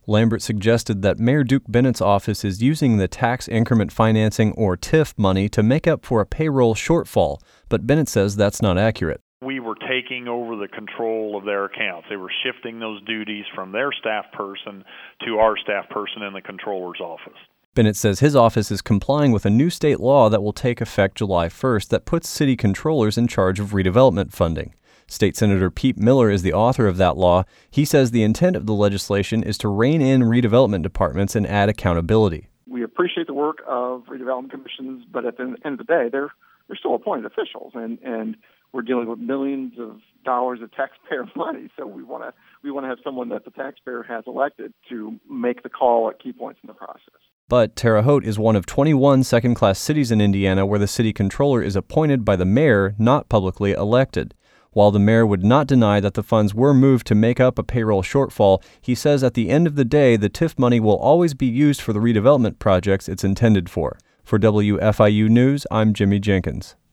Lambert suggested that Mayor Duke Bennett's office is using the tax increment financing, or TIF, money to make up for a payroll shortfall, but Bennett says that's not accurate. We were taking over the control of their accounts. They were shifting those duties from their staff person to our staff person in the controller's office. Bennett says his office is complying with a new state law that will take effect July 1st that puts city controllers in charge of redevelopment funding. State Senator Pete Miller is the author of that law. He says the intent of the legislation is to rein in redevelopment departments and add accountability. We appreciate the work of redevelopment commissions, but at the end of the day, they're still appointed officials, and we're dealing with millions of dollars of taxpayer money. So we want to have someone that the taxpayer has elected to make the call at key points in the process. But Terre Haute is one of 21 second-class cities in Indiana where the city controller is appointed by the mayor, not publicly elected. While the mayor would not deny that the funds were moved to make up a payroll shortfall, he says at the end of the day, the TIF money will always be used for the redevelopment projects it's intended for. For WFIU News, I'm Jimmy Jenkins.